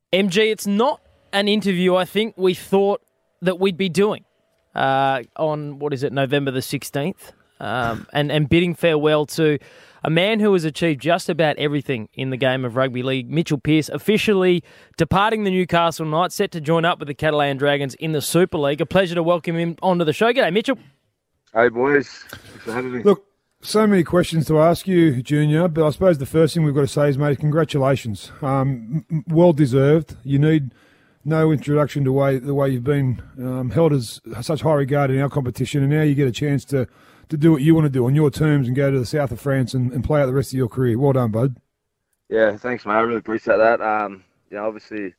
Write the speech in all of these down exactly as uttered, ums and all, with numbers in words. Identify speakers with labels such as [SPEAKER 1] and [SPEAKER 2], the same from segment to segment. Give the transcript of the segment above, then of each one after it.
[SPEAKER 1] M G, it's not an interview I think we thought that we'd be doing uh, on, what is it, November the sixteenth, um, and, and bidding farewell to a man who has achieved just about everything in the game of rugby league. Mitchell Pearce officially departing the Newcastle Knights, set to join up with the Catalan Dragons in the Super League. A pleasure to welcome him onto the show. G'day, Mitchell.
[SPEAKER 2] Hey, boys. Thanks for having me.
[SPEAKER 3] Look, so many questions to ask you, Junior, but I suppose the first thing we've got to say is, mate, congratulations. Um, well deserved. You need no introduction to way, the way you've been um, held as such high regard in our competition, and now you get a chance to, to do what you want to do on your terms and go to the south of France and, and play out the rest of your career. Well done, bud.
[SPEAKER 2] Yeah, thanks, mate. I really appreciate that. Um, you know, obviously,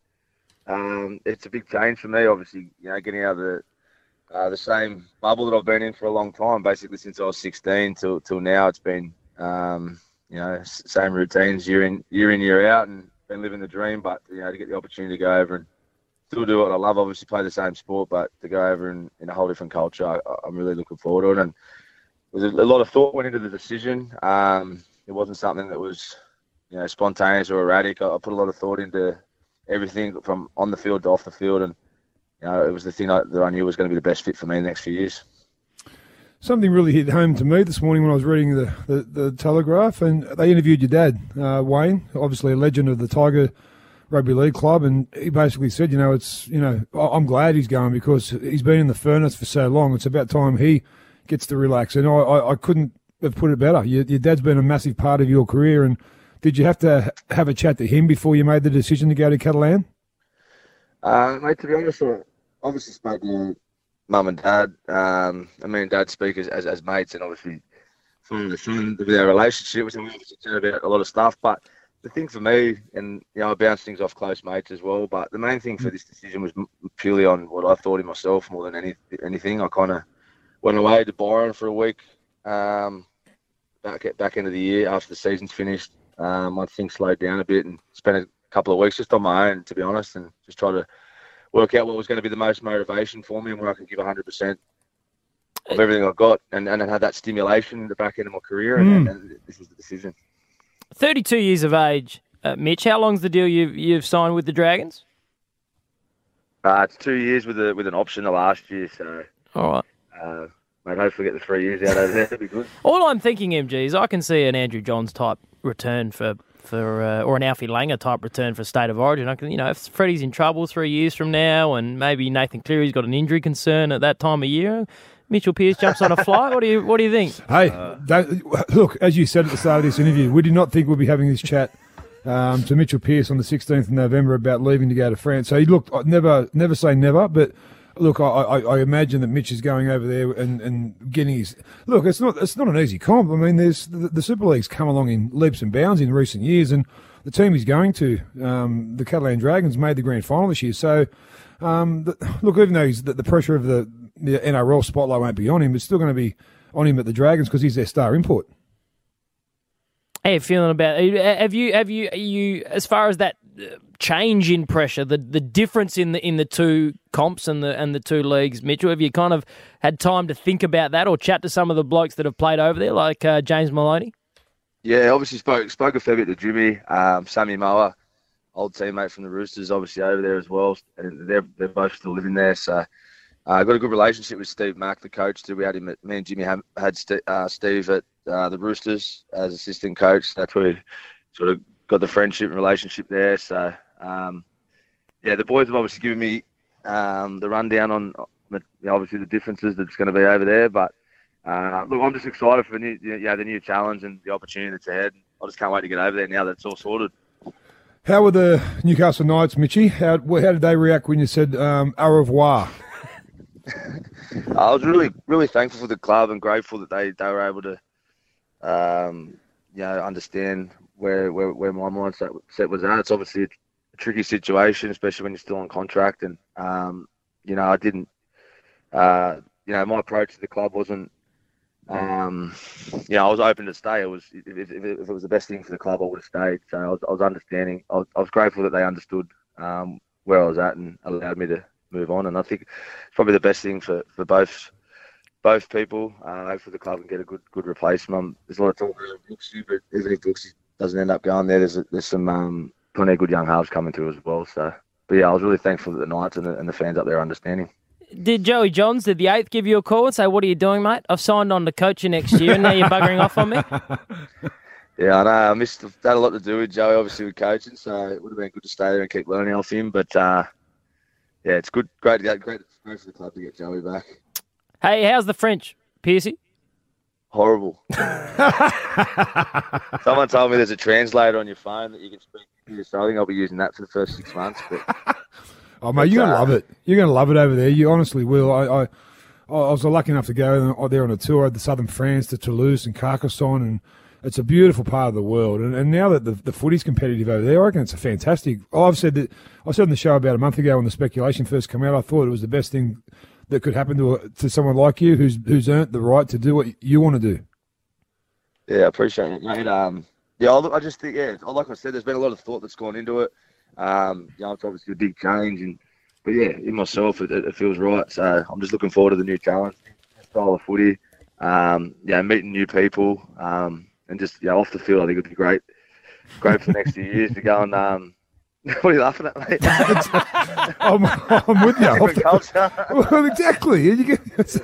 [SPEAKER 2] um, it's a big change for me. Obviously, you know, getting out of the uh, the same bubble that I've been in for a long time, basically since I was sixteen till till now. It's been, um, you know, same routines year in year in year out, and been living the dream. But you know, to get the opportunity to go over and still do what I love, obviously play the same sport, but to go over in, in a whole different culture, I, I'm really looking forward to it. And there was a, a lot of thought went into the decision. Um, it wasn't something that was, you know, spontaneous or erratic. I, I put a lot of thought into everything from on the field to off the field, and you know, it was the thing I, that I knew was going to be the best fit for me in the next few years.
[SPEAKER 3] Something really hit home to me this morning when I was reading the, the, the Telegraph, and they interviewed your dad, uh, Wayne, obviously a legend of the Tiger Rugby League Club, and he basically said, you know, it's, you know, I'm glad he's going because he's been in the furnace for so long. It's about time he gets to relax. And I, I, I couldn't have put it better. Your, your dad's been a massive part of your career, and did you have to have a chat to him before you made the decision to go to Catalan?
[SPEAKER 2] Uh, mate, to be honest, I obviously spoke to mum and dad. Um, I mean, dad speak as, as, as mates, and obviously from the son with our relationship, which we obviously chat about a lot of stuff. But the thing for me, and you know, I bounce things off close mates as well. But the main thing for this decision was purely on what I thought of myself more than any anything. I kind of went away to Byron for a week, um, back at back end of the year after the season's finished. Um, I think slowed down a bit and spent a couple of weeks just on my own, to be honest, and just try to work out what was going to be the most motivation for me and where I could give one hundred percent of everything I got, and, and have that stimulation at the back end of my career, and, mm. and this was the decision.
[SPEAKER 1] thirty-two years of age, uh, Mitch. How long's the deal you've, you've signed with the Dragons?
[SPEAKER 2] Uh, it's two years with a with an option the last year, so
[SPEAKER 1] all right.
[SPEAKER 2] Uh, mate, hopefully get the three years out of there. That'd be good.
[SPEAKER 1] All I'm thinking, M G, is I can see an Andrew Johns type return for for uh, or an Alfie Langer type return for State of Origin. I can, you know, if Freddie's in trouble three years from now, and maybe Nathan Cleary's got an injury concern at that time of year, Mitchell Pearce jumps on a flight. What do you What do you think?
[SPEAKER 3] Hey, don't, look, as you said at the start of this interview, we did not think we'd be having this chat um, to Mitchell Pearce on the sixteenth of November about leaving to go to France. So, look, I never, never say never, but look, I, I, I imagine that Mitch is going over there and, and getting his look. It's not, it's not an easy comp. I mean, there's the, the Super League's come along in leaps and bounds in recent years, and the team he's going to, um, the Catalan Dragons, made the grand final this year. So, um, the, look, even though he's, the, the pressure of the the N R L spotlight won't be on him, it's still going to be on him at the Dragons because he's their star import.
[SPEAKER 1] How are you feeling about it? Have you, have you, you, as far as that change in pressure, the the difference in the in the two comps and the and the two leagues, Mitchell, have you kind of had time to think about that or chat to some of the blokes that have played over there, like uh, James Maloney?
[SPEAKER 2] Yeah, obviously spoke spoke a fair bit to Jimmy, um, Sammy Moa, old teammate from the Roosters, obviously over there as well, and they're they're both still living there, so. I uh, got a good relationship with Steve Mack, the coach. Too. We had him. At, me and Jimmy had, had St- uh, Steve at uh, the Roosters as assistant coach. That's where we sort of got the friendship and relationship there. So, um, yeah, the boys have obviously given me um, the rundown on you know, obviously the differences that's going to be over there. But uh, look, I'm just excited for the new, you know, the new challenge and the opportunity that's ahead. I just can't wait to get over there now that it's all sorted.
[SPEAKER 3] How were the Newcastle Knights, Mitchie? How, how did they react when you said um, au revoir?
[SPEAKER 2] I was really, really thankful for the club and grateful that they, they were able to, um, you know, understand where where, where my mindset set was at. It's obviously a, a tricky situation, especially when you're still on contract. And, um, you know, I didn't, uh, you know, my approach to the club wasn't, um, you know, I was open to stay. It was if, if, if it was the best thing for the club, I would have stayed. So I was, I was understanding. I was, I was grateful that they understood um, where I was at and allowed me to move on, and I think it's probably the best thing for, for both both people. Uh, hopefully the club can get a good good replacement. Um, there's a lot of talk around Brooksy, but even if Brooksy doesn't end up going there, there's a, there's some um, plenty of good young halves coming through as well. So, but yeah, I was really thankful that the Knights and the, and the fans up there are understanding.
[SPEAKER 1] Did Joey Johns, did the eighth give you a call and say, what are you doing, mate? I've signed on to coach you next year and now you're buggering off on me?
[SPEAKER 2] Yeah, I know. I missed, that had a lot to do with Joey, obviously, with coaching, so it would have been good to stay there and keep learning off him. But, uh, yeah, it's good. Great to get, great, great for the club to get Joey back.
[SPEAKER 1] Hey, how's the French, Piercy?
[SPEAKER 2] Horrible. Someone told me there's a translator on your phone that you can speak to, so I think I'll be using that for the first six months. But
[SPEAKER 3] oh, mate, you're going to uh, love it. You're going to love it over there. You honestly will. I, I, I was lucky enough to go there on a tour to southern France, to Toulouse and Carcassonne, and it's a beautiful part of the world. And, and now that the, the footy's competitive over there, I reckon it's a fantastic. I've said that. I said on the show about a month ago when the speculation first came out, I thought it was the best thing that could happen to a, to someone like you who's who's earned the right to do what you want to do.
[SPEAKER 2] Yeah, I appreciate it, mate. Um, yeah, I, I just think, yeah, like I said, there's been a lot of thought that's gone into it. Um, you know, it's obviously a big change, and but yeah, in myself, it, it feels right. So I'm just looking forward to the new challenge, style of footy. Um, yeah, meeting new people, um, and just yeah, off the field, I think it'd be great, great for the next few years to go and. Um, what are you laughing at, mate?
[SPEAKER 3] I'm, I'm with you.
[SPEAKER 2] Different culture.
[SPEAKER 3] Well, exactly. You get.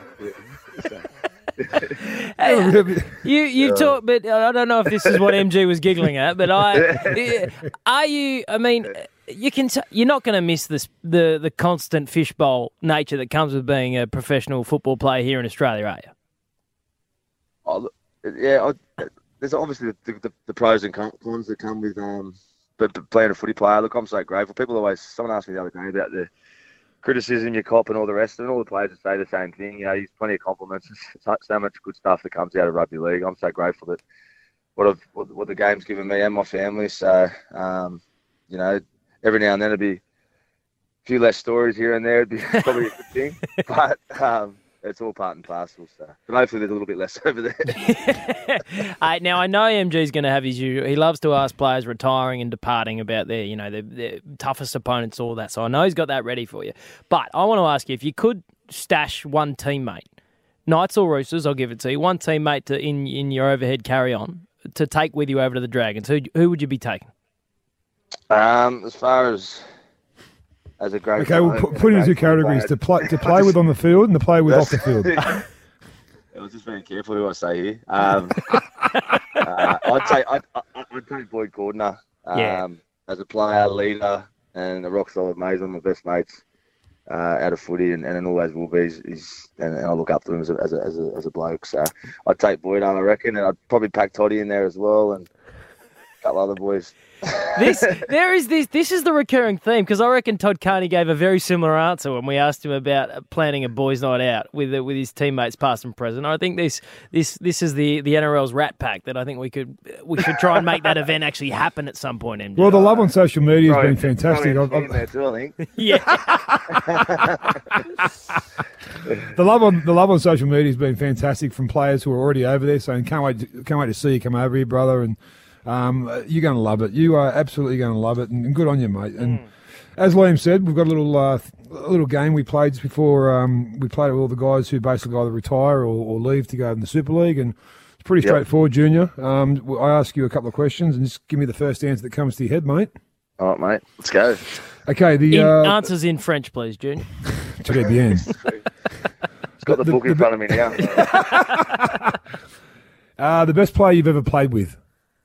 [SPEAKER 1] Hey, you you yeah. talk, but I don't know if this is what M G was giggling at. But I are you? I mean, you can. You're not going to miss this the the constant fishbowl nature that comes with being a professional football player here in Australia, are you?
[SPEAKER 2] Oh, yeah, I, there's obviously the, the, the pros and cons that come with um, but, but playing a footy player. Look, I'm so grateful. People always. Someone asked me the other day about the criticism you cop and all the rest, and all the players say the same thing. You know, he's plenty of compliments. There's so much good stuff that comes out of rugby league. I'm so grateful that what I've, what, what the game's given me and my family. So, um, you know, every now and then it'd be a few less stories here and there. It'd be probably a good thing, but um, it's all part and parcel. So, but hopefully there's a little bit less over there.
[SPEAKER 1] uh, now I know M G's going to have his usual. He loves to ask players retiring and departing about their, you know, their, their toughest opponents, all that. So I know he's got that ready for you. But I want to ask you if you could stash one teammate, Knights or Roosters, I'll give it to you. One teammate to in in your overhead carry on to take with you over to the Dragons. Who who would you be taking?
[SPEAKER 2] Um, as far as. As a great
[SPEAKER 3] okay, we'll put, put it into two categories: to play to play with on the field and to play with off the field.
[SPEAKER 2] I was just being careful who I say here. Um, uh, I'd say I'd, I'd take Boyd Cordner um,
[SPEAKER 1] yeah.
[SPEAKER 2] as a player, leader, and a rock solid mate. One of my best mates uh, out of footy, and, and always will be. He's, he's, and, and I look up to him as a, as a as a as a bloke. So I'd take Boyd on, I reckon, and I'd probably pack Toddy in there as well, and a couple other boys.
[SPEAKER 1] This there is this this is the recurring theme, because I reckon Todd Carney gave a very similar answer when we asked him about planning a boys' night out with with his teammates past and present. I think this this this is the, the N R L's Rat Pack that I think we could we should try and make that event actually happen at some point. M J.
[SPEAKER 3] Well, the love on social media has
[SPEAKER 2] probably,
[SPEAKER 3] been fantastic.
[SPEAKER 2] I've, I've, there too, I think.
[SPEAKER 1] Yeah.
[SPEAKER 3] the love on the love on social media has been fantastic from players who are already over there, saying can't wait to, can't wait to see you come over here, brother, and. Um, you're going to love it. You are absolutely going to love it, and, and good on you, mate. And mm. as Liam said, we've got a little uh, a little game we played just before. Um, we played with all the guys who basically either retire or, or leave to go in the Super League, and it's pretty yep. straightforward, Junior. Um, I ask you a couple of questions, and just give me the first answer that comes to your head, mate.
[SPEAKER 2] All right, mate. Let's go.
[SPEAKER 3] Okay. The
[SPEAKER 1] in,
[SPEAKER 3] uh,
[SPEAKER 1] answers in French, please, Junior.
[SPEAKER 3] Très bien.
[SPEAKER 2] It's got the, the book the, in the, front of me now.
[SPEAKER 3] uh, the best player you've ever played with?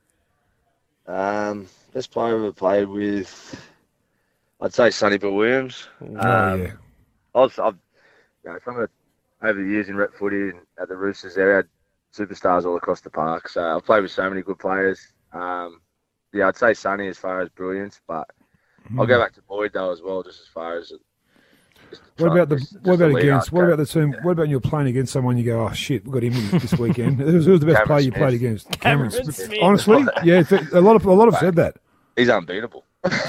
[SPEAKER 2] Um, best player I've ever played with, I'd say Sonny Bill Williams. Um,
[SPEAKER 3] oh, yeah.
[SPEAKER 2] I've, I've, you know, some of the, over the years in rep footy and at the Roosters there, I had superstars all across the park. So I've played with so many good players. Um, yeah, I'd say Sonny as far as brilliance, but mm. I'll go back to Boyd though as well, just as far as.
[SPEAKER 3] What about the just, what just about against? What about the team? Yeah. What about when you're playing against someone? You go, oh shit, we got him this weekend. Who was, who was the best
[SPEAKER 2] Cameron
[SPEAKER 3] player you
[SPEAKER 2] Smith.
[SPEAKER 3] played against?
[SPEAKER 1] Cameron,
[SPEAKER 3] Cameron
[SPEAKER 1] Smith.
[SPEAKER 3] Honestly, yeah, a lot of a lot have said that.
[SPEAKER 2] He's unbeatable.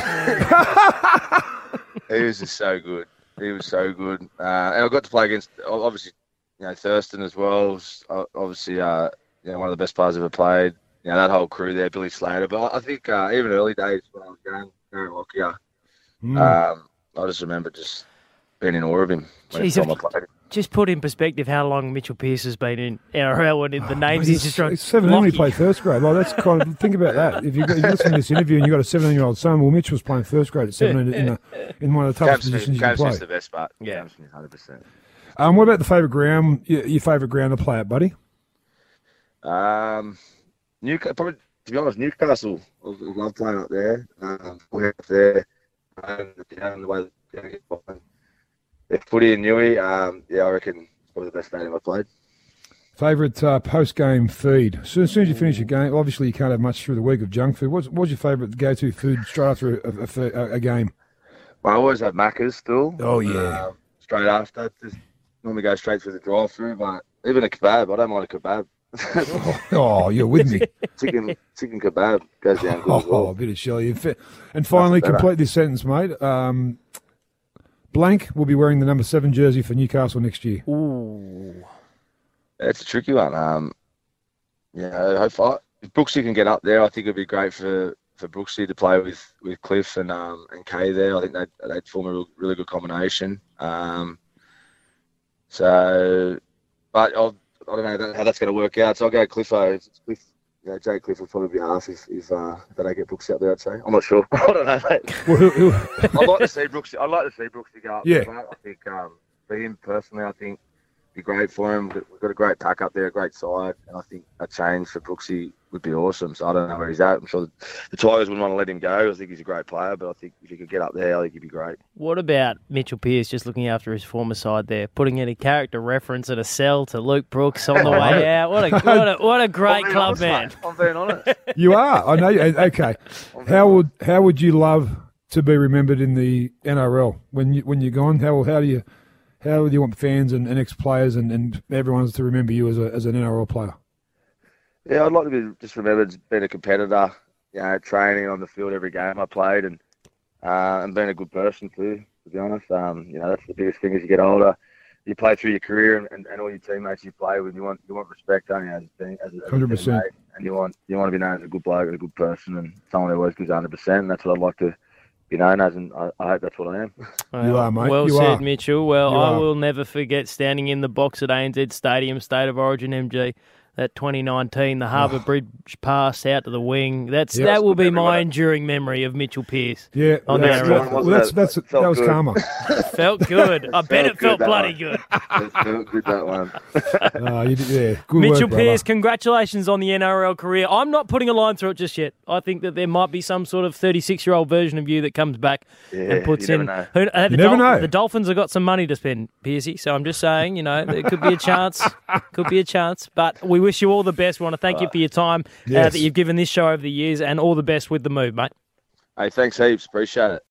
[SPEAKER 2] He was just so good. He was so good, uh, and I got to play against obviously, you know, Thurston as well. Was obviously, uh, you know, one of the best players I've ever played. You know, that whole crew there, Billy Slater. But I think uh, even early days when I was going, going Lockyer, mm. um, I just remember just. been in awe of him when
[SPEAKER 1] Jeez,
[SPEAKER 2] time I played.
[SPEAKER 1] Just put in perspective how long Mitchell Pearce has been in N R L and in the names he's just trying.
[SPEAKER 3] seventeen when he played first grade. Well, that's kind of think about that. If you if you listen to this interview and you have got a seventeen-year-old son, well, Mitch was playing first grade at seventeen in, a, in one of the toughest
[SPEAKER 2] Cam
[SPEAKER 3] positions
[SPEAKER 2] Smith,
[SPEAKER 3] you can play.
[SPEAKER 2] the best part.
[SPEAKER 1] Yeah.
[SPEAKER 2] Cam Smith, one hundred percent.
[SPEAKER 3] Um, what about the favourite ground? Your, your favourite ground to play at, buddy?
[SPEAKER 2] Um, Newcastle, probably, to be honest, Newcastle. I love playing up there. Um, we're up there. Um, the way they get behind. Their footy in Newey. Um, yeah, I reckon it's probably the best stadium I've played.
[SPEAKER 3] Favourite uh, post-game feed? So as soon as you finish a game, obviously you can't have much through the week of junk food. What's, what's your favourite go-to food straight after a, a, a, a game?
[SPEAKER 2] Well, I always have Macca's still.
[SPEAKER 3] Oh, yeah.
[SPEAKER 2] Uh, straight after. Just normally go straight through the drive-through, but even a kebab. I don't mind a kebab.
[SPEAKER 3] oh, oh, you're with me.
[SPEAKER 2] chicken chicken kebab goes down good
[SPEAKER 3] Oh,
[SPEAKER 2] as well.
[SPEAKER 3] a bit of Shelley. And finally, complete this sentence, mate. Um, Blank will be wearing the number seven jersey for Newcastle next year.
[SPEAKER 1] Ooh.
[SPEAKER 2] It's a tricky one. Um, you know, hopefully, if Brooksy can get up there, I think it'd be great for, for Brooksy to play with, with Cliff and um and Kay there. I think they'd, they'd form a real, really good combination. Um, so, but I'll, I don't know how that's going to work out. So I'll go Cliffo. Cliff, you know, Jake Cliff will probably be half if, if uh, they don't get Brooksy up there, I'd say. I'm not sure. I don't know, mate.
[SPEAKER 3] Well, who, who,
[SPEAKER 2] I'd like to see Brooksy. I'd like to see Brooksy go up
[SPEAKER 3] Yeah.
[SPEAKER 2] there. I think um, for him personally, I think it'd be great for him. We've got a great pack up there, a great side, and I think a change for Brooksy would be awesome. So I don't know where he's at. I'm sure the Tigers wouldn't want to let him go. I think he's a great player, but I think if he could get up there, I think he'd be great.
[SPEAKER 1] What about Mitchell Pearce just looking after his former side there, putting in a character reference at a cell to Luke Brooks on the way out? What a what a, what a great club
[SPEAKER 2] honest,
[SPEAKER 1] man!
[SPEAKER 2] Mate. I'm being honest.
[SPEAKER 3] you are. I know. You, okay. How would how would you love to be remembered in the N R L when you when you're gone? How how do you how do you want fans and, and ex players and, and everyone to remember you as a as an N R L player?
[SPEAKER 2] Yeah, I'd like to be just remembered as being a competitor, you know, training on the field every game I played, and uh, and being a good person too. To be honest, um, you know, that's the biggest thing as you get older. You play through your career, and, and, and all your teammates you play with, you want you want respect, don't you? As a team, as a, as a
[SPEAKER 3] Hundred percent.
[SPEAKER 2] teammate, and you want you want to be known as a good bloke and a good person, and someone who always gives hundred percent. That's what I'd like to be known as, and I, I hope that's what I am.
[SPEAKER 1] Well,
[SPEAKER 3] You are, mate.
[SPEAKER 1] Well
[SPEAKER 3] You
[SPEAKER 1] said,
[SPEAKER 3] are.
[SPEAKER 1] Mitchell. Well,
[SPEAKER 3] You
[SPEAKER 1] I
[SPEAKER 3] are.
[SPEAKER 1] will never forget standing in the box at A N Z Stadium, State of Origin M G. That twenty nineteen, the Harbour Bridge pass out to the wing. That's
[SPEAKER 3] Yep.
[SPEAKER 1] that will be
[SPEAKER 2] Everyone.
[SPEAKER 1] my enduring memory of Mitchell Pearce.
[SPEAKER 3] Yeah,
[SPEAKER 1] On
[SPEAKER 3] that's,
[SPEAKER 1] the
[SPEAKER 3] that,
[SPEAKER 1] N R L.
[SPEAKER 3] well, that's, that's,
[SPEAKER 2] It
[SPEAKER 3] that
[SPEAKER 2] felt
[SPEAKER 3] was
[SPEAKER 2] good.
[SPEAKER 3] karma.
[SPEAKER 1] Felt good. I bet it felt
[SPEAKER 2] good, that
[SPEAKER 1] bloody
[SPEAKER 2] one.
[SPEAKER 1] good.
[SPEAKER 2] It felt good, that one.
[SPEAKER 3] Uh, you did, yeah, good
[SPEAKER 1] Mitchell
[SPEAKER 3] work, brother.
[SPEAKER 1] Pearce, congratulations on the N R L career. I'm not putting a line through it just yet. I think that there might be some sort of thirty-six-year-old version of you that comes back
[SPEAKER 2] Yeah,
[SPEAKER 1] and puts
[SPEAKER 2] you
[SPEAKER 1] in.
[SPEAKER 2] never know.
[SPEAKER 1] Who, uh, the,
[SPEAKER 3] You never know.
[SPEAKER 1] The Dolphins have got some money to spend, Pearcey. So I'm just saying, you know, there could be a chance. Could be a chance. But we wish you all the best. We want to thank you for your time uh,
[SPEAKER 3] Yes.
[SPEAKER 1] that you've given this show over the years, and all the best with the move, mate.
[SPEAKER 2] Hey, thanks heaps. Appreciate it.